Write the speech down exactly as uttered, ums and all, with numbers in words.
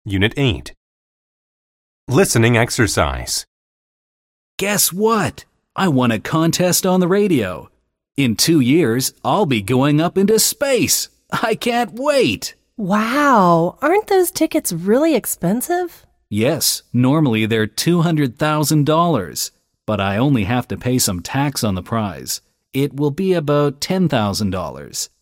Unit eight. Listening exercise. Guess what? I won a contest on the radio. In two years, I'll be going up into space. I can't wait. Wow, aren't those tickets really expensive? Yes, normally they're two hundred thousand dollars, but I only have to pay some tax on the prize. It will be about ten thousand dollars.